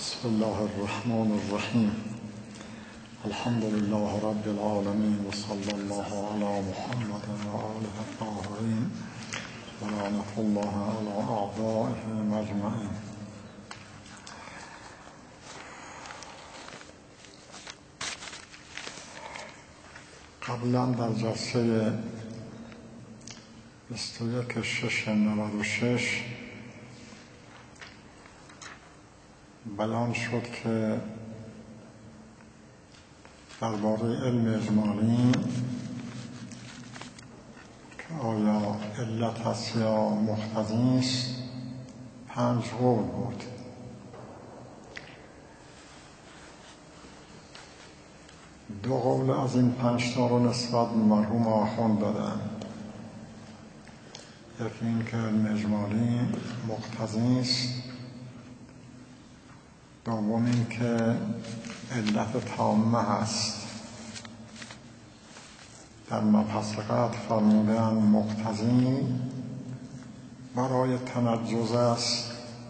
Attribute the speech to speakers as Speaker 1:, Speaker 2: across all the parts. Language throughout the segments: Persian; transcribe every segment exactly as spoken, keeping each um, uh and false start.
Speaker 1: بسم الله الرحمن الرحیم. الحمد لله رب العالمین و صلی الله علی محمد و آله الطاهرین و لعنة الله علی اعدائهم اجمعین. قبلا در جلسه بیست و یک شش نود و شش بیان شد که درباره علم اجمالی که آیا علت است یا مقتضی است پنج قول بود. دو قول از این پنج تا رو نسبت به مرحوم آخوند دادن. یکی این که علم اجمالی مقتضی است، دوم این که علت تامه هست. در مبحث قطع فرمودن مقتضی برای تنجز است،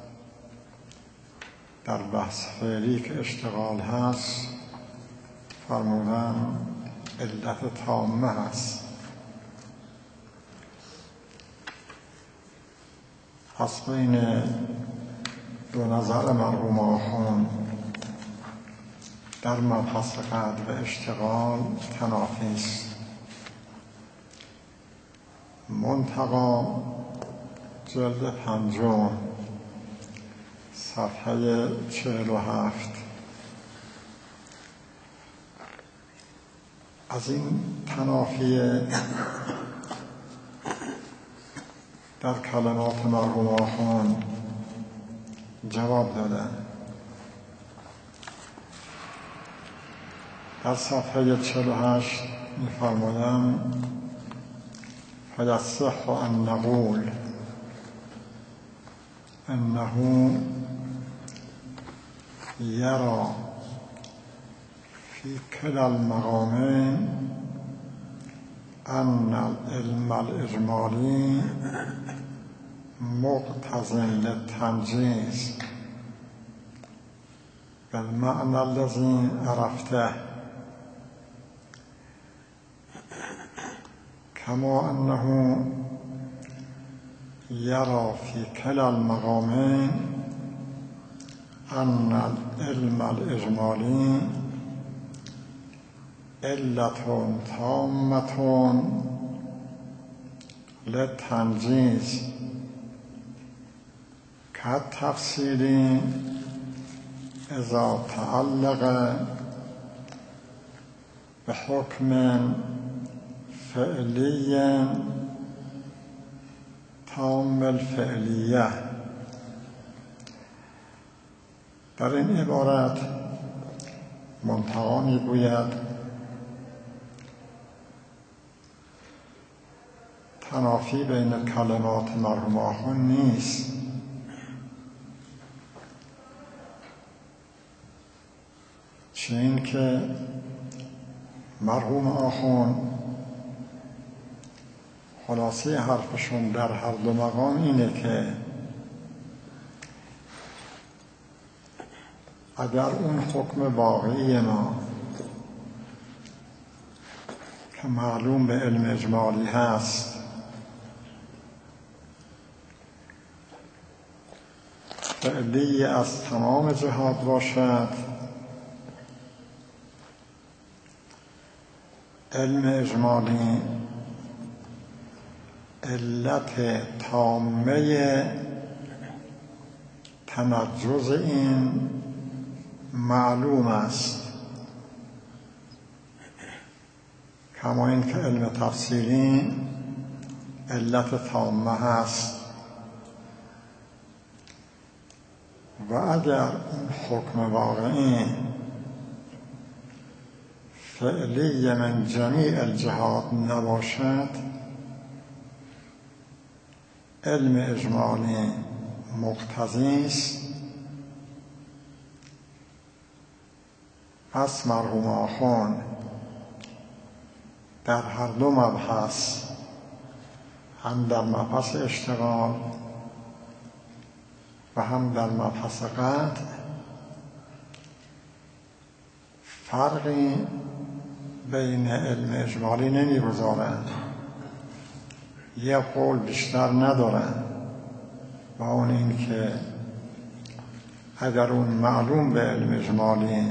Speaker 1: در بحث فعلی که اشتغال هست فرمودن علت تامه هست. پس بین دو نظر مرحوم آخوند در مبحث قطع و اشتغال تنافی است. منتقا جلد پنجم صفحه چهل و هفت از این تنافی در کلمات مرحوم آخوند جواب دادن. در صفحه چهل و هشت می‌فرمایند فیصح ان نقول انه یرى فی کلا المقامین ان العلم الاجمالی مقتض للتنجیز بالمعنى الذي عرفته، كما أنه يرى في كلا المقامين أن العلم الإجمالي علة تامة للتنجيز كالتفصيل إذا تعلق بحكم فعلي تام الفعلیه. در این عبارت منتقا میگوید تنافی بین کلمات مرحوم آخوند نیست، چه این که مرحوم آخوند خلاصه حرفشون در هر دو مقام اینه که اگر اون حکم واقعی ما که معلوم به علم اجمالی هست فعلی از تمام جهات باشد، علم اجمالی علت تامه تنجز این معلوم است، کما این که علم تفصیلی علت تامه هست. و اگر اون حکم واقعی فعلی من جمیع الجهات نباشد، علم اجمالی مقتضی است. پس مرحوم آخوند در هر دو مبحث، هم در مبحث اشتغال و هم در مبحث قطع فرقی بین علم اجمالی نمیگذارند، یه قول بیشتر ندارند، و اون این که اگر اون معلوم به علم اجمالی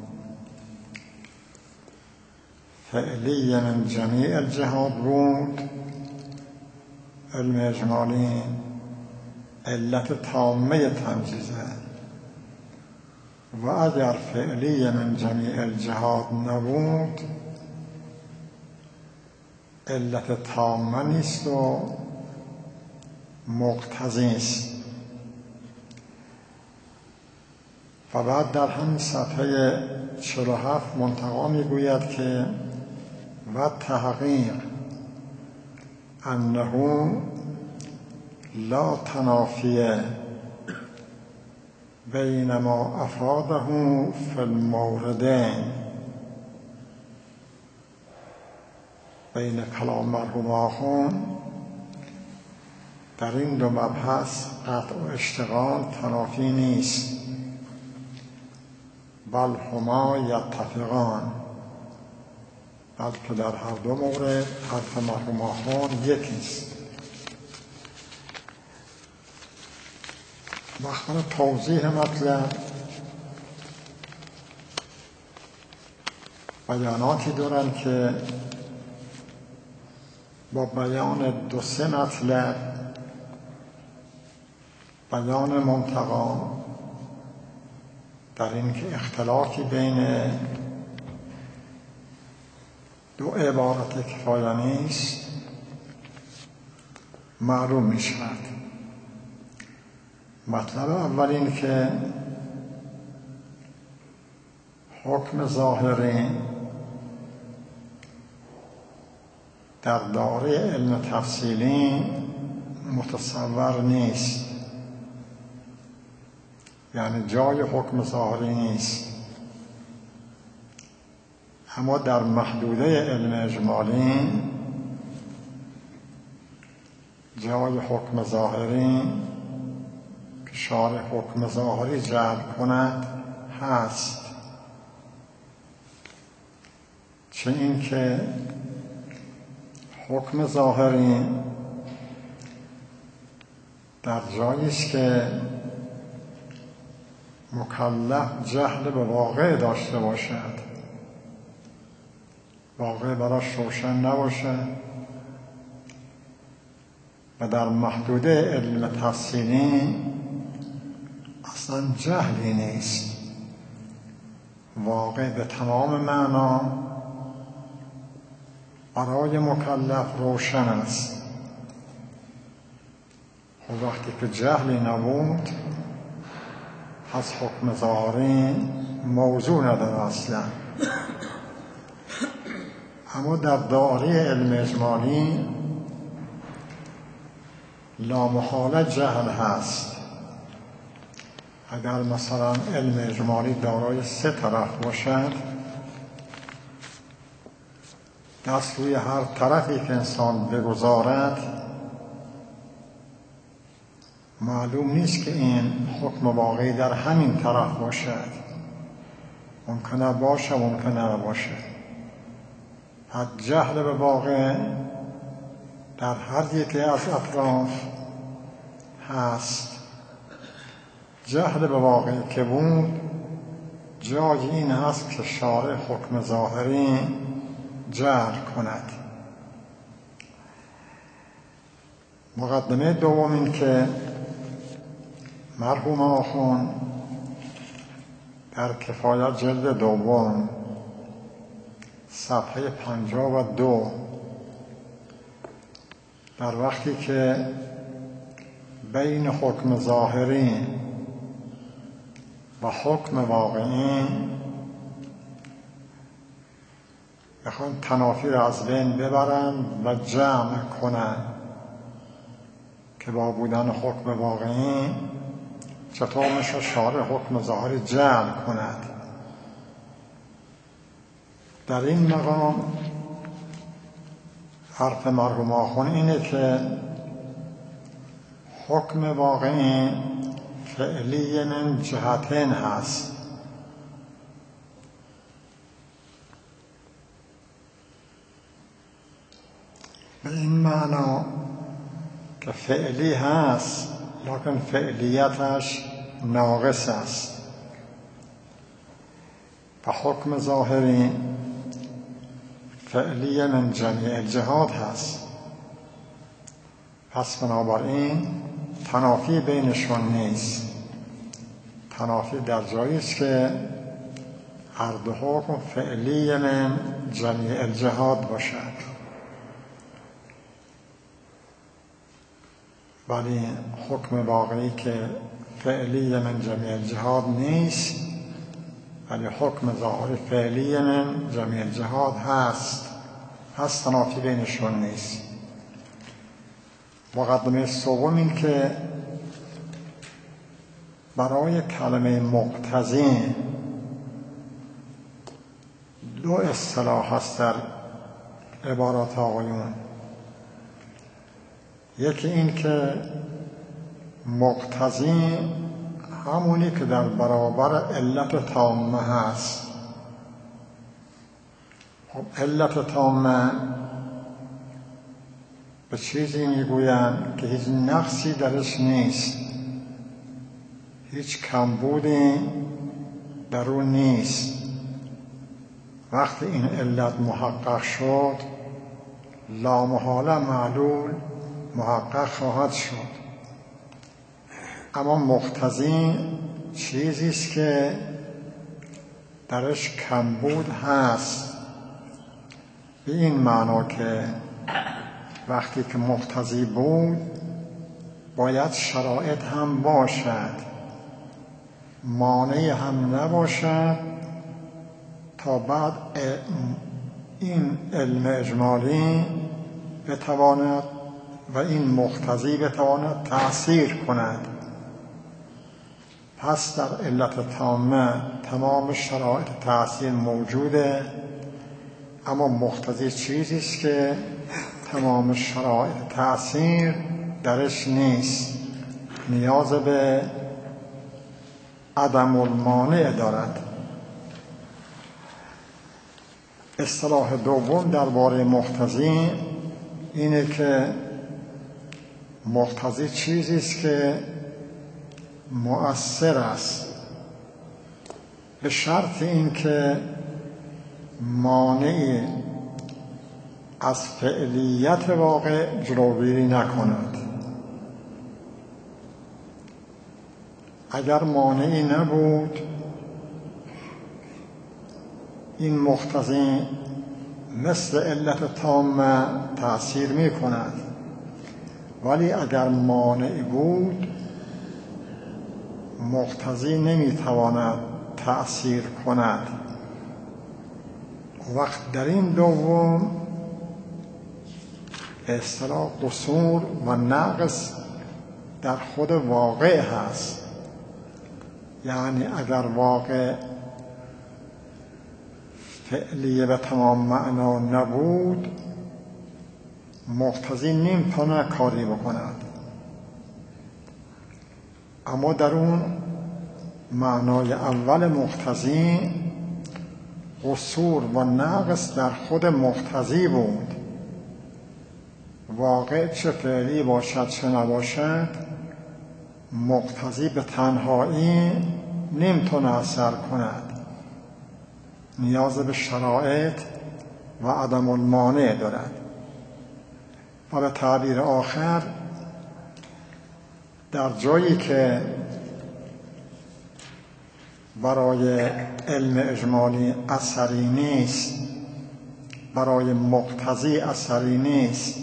Speaker 1: فعلی من جمیع الجهات بود، علم اجمالی علت تامه تمجیزه، و اگر فعلی من جمیع الجهات نبود علت تامه نیست و مقتضی است. و بعد در همین صفحه چهل و هفت منتقا میگوید که و تحقیق انه لا تنافی بین ما افاده فی الموردین، بین کلام مرحوم آخوند در این دو مبحث قطع و اشتغال تنافی نیست، بل هما یتفقان، بلکه در هر دو مورد حرف مرحوم آخوند یکیست. وقتی توضیح مطلب بیاناتی دارند که با بیان دو سه مطلب بیان منتقا در این که اختلافی بین دو عبارت کفایه نیست معلوم می شود. مطلب اول این که حکم ظاهری در دایره علم تفصیلی متصور نیست، یعنی جای حکم ظاهری نیست، اما در محدوده علم اجمالی جای حکم ظاهری که شارع حکم ظاهری جعل کند هست. چه این که حکم ظاهری در جایی است که مکلف جهل به واقع داشته باشد، واقع براش روشن نباشد، و در محدوده علم تفصیلی اصلا جهلی نیست، واقع به تمام معنا برای مکلف روشن است. و وقتی که جهلی نبود از حکم ظاهری موضوع نداره اصلا. اما در دایره علم اجمالی لامحاله جهل هست. اگر مثلا علم اجمالی دارای سه طرف باشد، دست روی هر طرفی که انسان بگذارد معلوم نیست که این حکم واقعی در همین طرف باشد، ممکنه باشه ممکنه نباشه. حد جهل به واقع در هر یکی از اطراف هست. جهل به واقع که بود جای این هست که شارع حکم ظاهری جعل کند. مقدمه دوم این که مرحوم آخوند در کفایت جلد دوم صفحه پنجاه و دو در وقتی که بین حکم ظاهری و حکم واقعی بخوان تنافی را از بین ببرن و جمع کنن که با بودن حکم واقعی چطور میشه شارع حکم ظاهری جمع کند. در این مقام حرف مرحوم آخوند اینه که حکم واقعی فعلی من جهتین هست. به این معنا که فعلی هست لکن فعلیتش ناقص است و حکم ظاهری فعلی من جمیع الجهات هست. پس بنابراین تنافی بینشون نیست. تنافی در جایی است که هر دو حکم فعلی من جمیع الجهات باشد، ولی حکم واقعی که فعلی من جمیع الجهات نیست، ولی حکم ظاهری فعلی من جمیع الجهات هست. پس تنافی بینشون نیست. مقدمه سوم این که برای کلمه مقتضی دو اصطلاح هست در عبارات آقایون. یکی این که مقتضی همونی که در برابر علت تامه هست. خب علت تامه به چیزی میگویند که هیچ نقصی درش نیست، هیچ کمبودی در اون نیست. وقتی این علت محقق شد لامحاله معلول محقق خواهد شد. اما مقتضی چیزی است که درش کمبود هست، به این معنا که وقتی که مقتضی بود باید شرایط هم باشد، مانعی هم نباشد تا بعد این علم اجمالی بتواند و این مقتضی بتواند تأثیر کند. پس در علت تامه تمام شرایط تأثیر موجوده، اما مقتضی چیزی است که تمام شرایط تأثیر درش نیست، نیاز به عدم المانع دارد. اصطلاح دوم درباره مقتضی اینه که مقتضی چیزی است که مؤثر است، به شرط اینکه مانعی از فعلیت واقع جلوگیری نکند. اگر مانعی نبود این مقتضی مثل علت تامه تأثیر می کند، ولی اگر مانعی بود مقتضی نمی تواند تأثیر کند. وقت در این دوم به اصطلاح قصور و نقص در خود واقع هست. یعنی اگر واقع فعلیه به تمام معنا نبود مقتضی نمیتونه کاری بکند، اما در اون معنای اول مقتضی قصور و نقص در خود مقتضی بود. واقع چه فعلی باشد چه نباشد مقتضی به تنهایی نمیتونه اثر کند، نیاز به شرایط و عدم المانع دارد. و به تعبیر آخر در جایی که برای علم اجمالی اثری نیست، برای مقتضی اثری نیست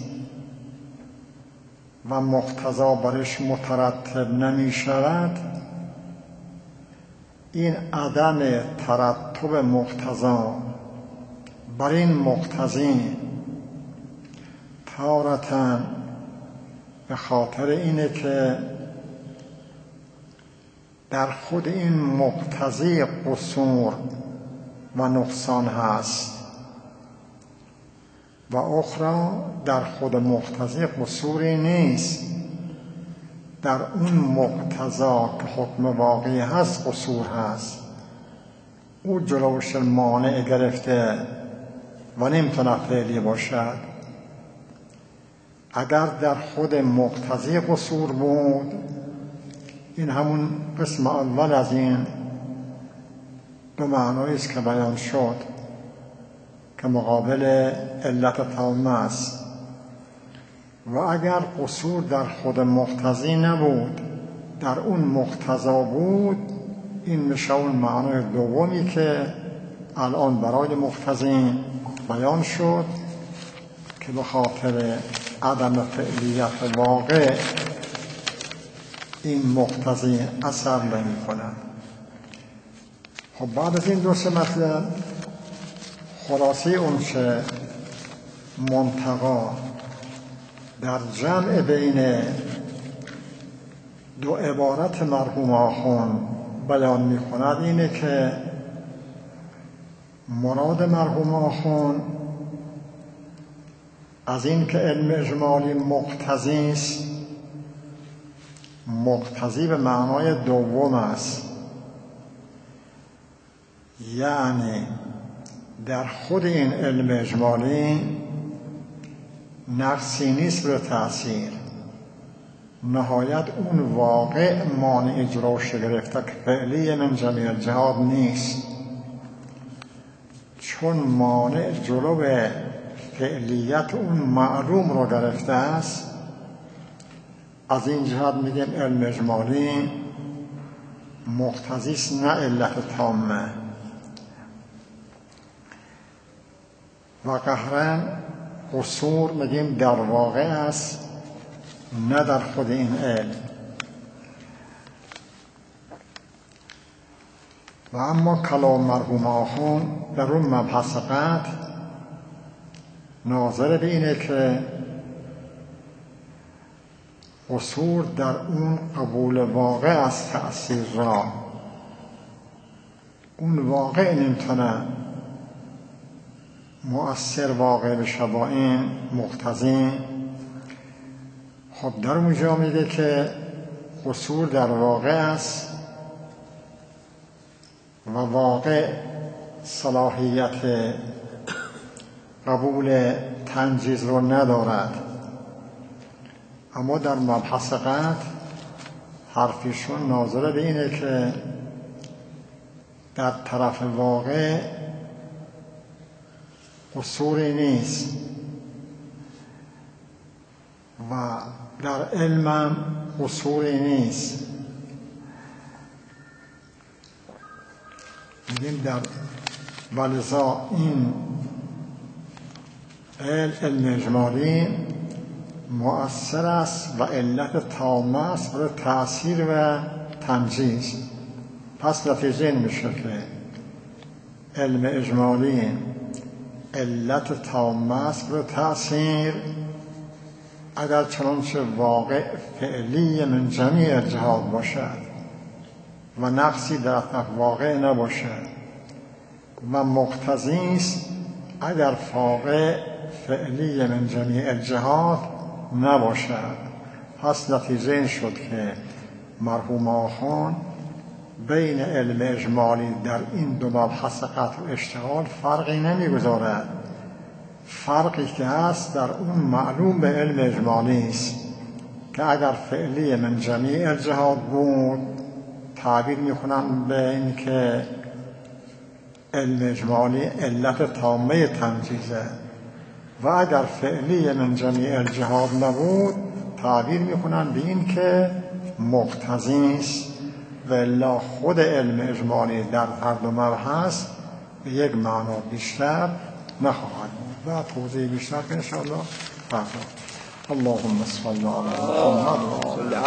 Speaker 1: و مقتضا برش مترتب نمی شود، این عدم ترتب مقتضا بر این مقتضی تارةً به خاطر اینه که در خود این مقتضی قصور و نقصان هست و اخرى در خود مقتضی قصوری نیست، در اون مقتضا که حکم واقعی هست قصور هست. او جلوش مانع گرفته و نمیتونه فعلی باشد. اگر در خود مقتضی قصور بود، این همون قسم اول از این دو معنایی است که بیان شد که مقابل علت تامه است. و اگر قصور در خود مقتضی نبود، در اون مقتضا بود، این میشه اون معنای دومی که الان برای مقتضی بیان شد که به خاطر عدم فعلیت واقع این مقتضی اثر نمی کند. خب بعد از این دو سه مطلب خلاصه اون چه منتقا در جمع بین دو عبارت مرحوم آخوند بیان می کند اینه که مراد مرحوم آخوند از این که علم اجمالی مقتضی است، مقتضی به معنای دوم است، یعنی در خود این علم اجمالی نقصی نیست به تأثیر، نهایت اون واقع مانع اجراش گرفته که فعلی من جمیع الجهات نیست، چون مانع جلو فعلیت اون معلوم رو گرفته است. از این جهت میگیم علم اجمالی مقتضی است نه علت تامه. و قهرن قصور میگیم در واقع است نه در خود این علم. و اما کلام مرحوم آخوند در اون مبحث قطع ناظر به اینه که قصور در اون قبول واقع از تأثیر را، اون واقع نمیتونه مؤثر واقع بشه با این مقتضی. خب در اونجا میگه که قصور در واقع است و واقع صلاحیت قبول تنجیز رو ندارد. اما در مبحث قطع حرفیشون ناظر به اینه که در طرف واقع قصوری نیست و در علمم قصوری نیست. میگیم در ولذا این علم اجمالی مؤثر است و علت تامه است برای تأثیر و تنجیز. پس نتیجه این میشه که علم اجمالی علت تامه است برای تأثیر اگر چنانچه واقع فعلی من جمیع الجهات باشد و نقصی در اطلاق واقع نباشد، و مقتضی است اگر واقع فعلی من جمیع الجهات نباشد. پس نتیجه این شد که مرحوم آخوند بین علم اجمالی در این دو مبحث قطع و اشتغال فرقی نمیگذارد. فرقی که هست در اون معلوم به علم اجمالی است که اگر فعلی من جمیع الجهات بود تعبیر میکنن به این که علم اجمالی علت تامه تنجیزه، و اگر فعلی من جمیع الجهات نبود تعبیر میکنن به این که مقتضی است. و الا خود علم اجمالی در هر دو مبحث به یک معنا بیشتر نخواهد بود و توضیح بیشتر که انشاءالله فردا. اللهم صل علی محمد.